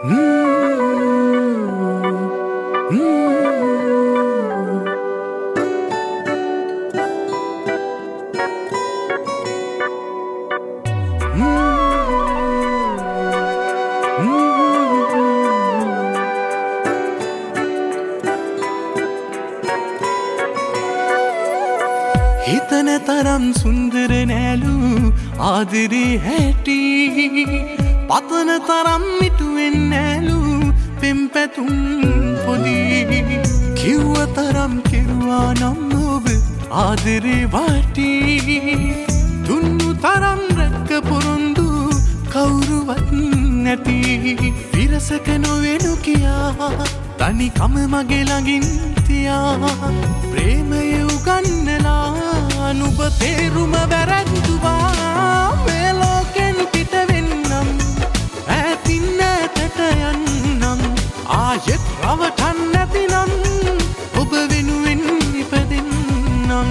හිතන තරම් සුන්දර නෑලු ආදරේ හැටි පතන තරම් මිටුවෙන් නෑලු පෙම්පැතුම් පොදි කිව්ව තරම් කෙරුවා නම් ඔබ ආදරේ වාටි දුන්නු තරම් රැක්ක පොරොන්දු කවුරුවත් නැති විරසක නොවෙනු කියා තනිකම මගේ ළඟින් තියා ප්‍රේමය උගන්නලා නුඹ තේරුම වැරද්දුවා මේ ලෝකෙන් පිට වෙන්නම් ඈතින් ඈතට යන්නම් ආයෙත් රවටන් නැතිනම් ඔබ වෙනුවෙන් ඉපදෙන්නම්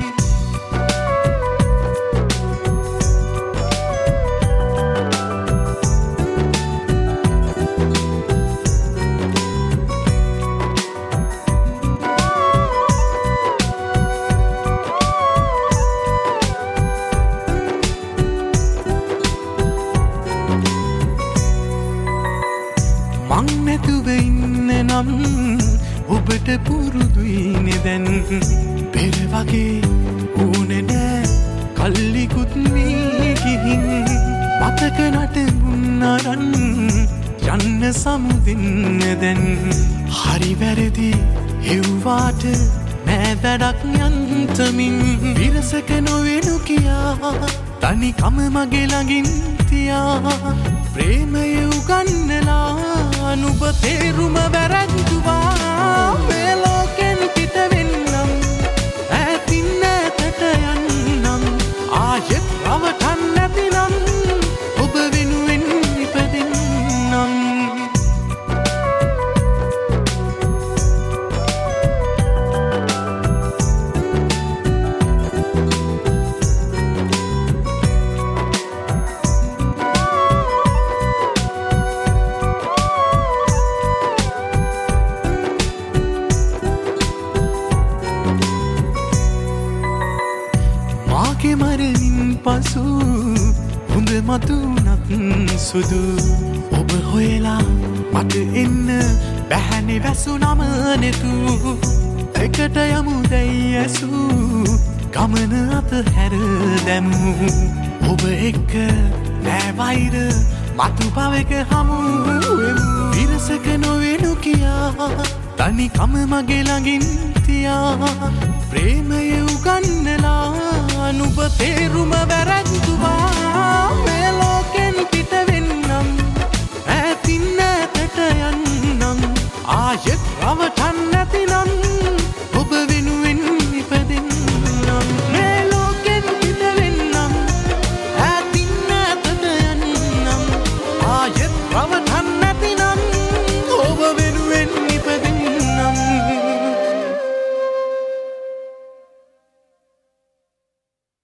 මං නැතුව ඉන්න නම් ඔබට පුරුදුයිනේ දැන් පෙර වගේ ඕනේ නෑ කල්ලිකුත් මේ ගිහින් මතක නටමුන් අරන් යන්න සමුදින්න දැන් හරි වැරදි හෙව්වාට නෑ වැඩක් යන්තමින් විරසක නොවෙනු කියා තනිකම මගේ ළඟින් තියා ප්‍රේමය උගන්නලා නුඹ තේරුම වැරද්දුවා මේ ලෝකෙන් පිට වෙන්නම් ඈතින් ඈතට යන්නම් ආයෙත් රවටන් නැතිනම් ඔබ වෙනුවෙන් ඉපදෙන්නම් මාගේ මරණින් පසු හොඳ මතුනත් සුදු ඔබ හොයලා මට එන්න බැහැනේ වැසුනම නෙතු එකට යමු දැයි ඇසු ගමන අතහැර දැමු ඔබ එක්ක නෑ වෛර මතු පවෙක හමු විරසක නොවෙනු කියා තනිකම මගේ ළඟින් තියා ප්‍රේමය උගන්නලා නුඹ තේ